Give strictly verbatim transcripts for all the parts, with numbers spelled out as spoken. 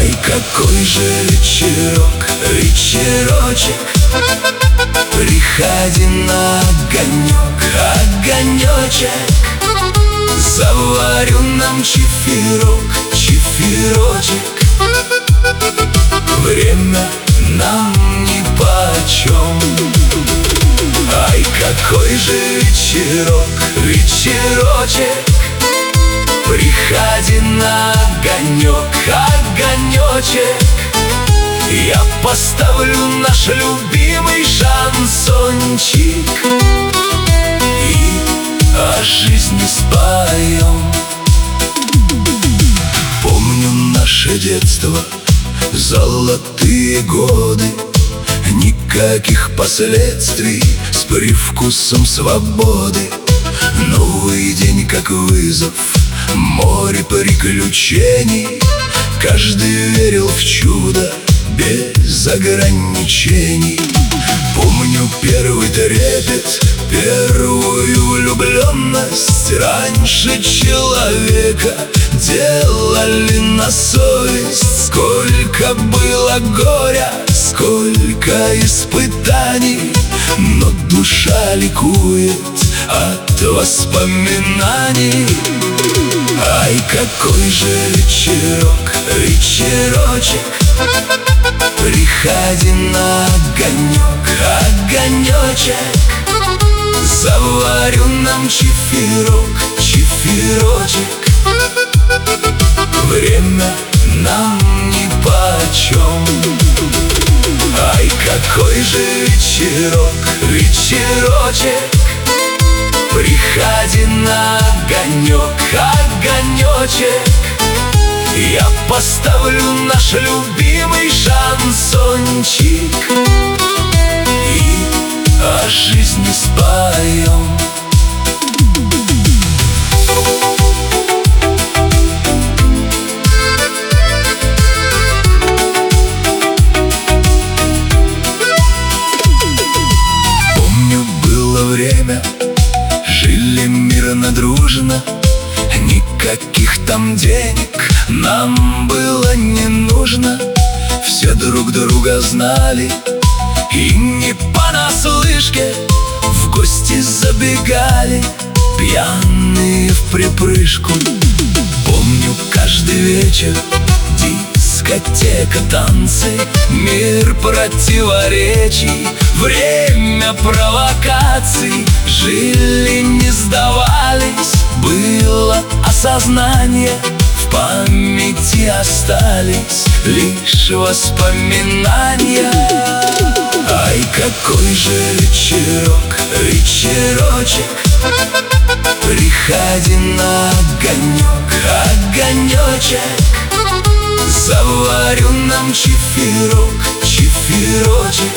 Ай, какой же вечерок, вечерочек, приходи на огонек, огонечек. Заварю нам чефирок, чефирочек. Время нам нипочем. Ай, какой же вечерок, вечерочек, приходи на огонек, огонечек. Я поставлю наш любимый шансончик и о жизни споем. Помню наше детство, золотые годы, никаких последствий, с привкусом свободы. Новый день как вызов, море приключений. Каждый верил в чудо без ограничений. Помню первый трепет, первую влюбленность. Раньше человека делали на совесть. Сколько было горя, сколько испытаний, но душа ликует от воспоминаний. Ай, какой же вечерок, вечерочек, приходи на огонек, огонечек. Заварю нам чефирок, чефирочек. Время нам нипочем. Ай, какой же вечерок, вечерочек, приходи на огонек, огонечек. Я поставлю наш любимый шансончик и о жизни споем. Помню, было время, жили мирно, дружно. Никаких там денег нам было не нужно. Все друг друга знали и не понаслышке в гости забегали, пьяные вприпрыжку. Помню каждый вечер, дискотека, танцы, мир противоречий, время провокаций. Жили, не сдавались, было осознание, в памяти остались лишь воспоминания. Ай, какой же вечерок, вечерочек, приходи на огонек, огонечек. Заварю нам чефирок, чефирочек.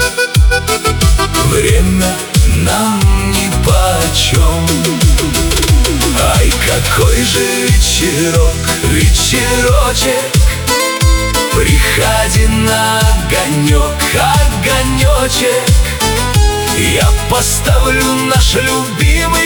Время нам нипочем. Ай, какой же вечерок, вечерочек, приходи на огонек, огонечек. Я поставлю наш любимый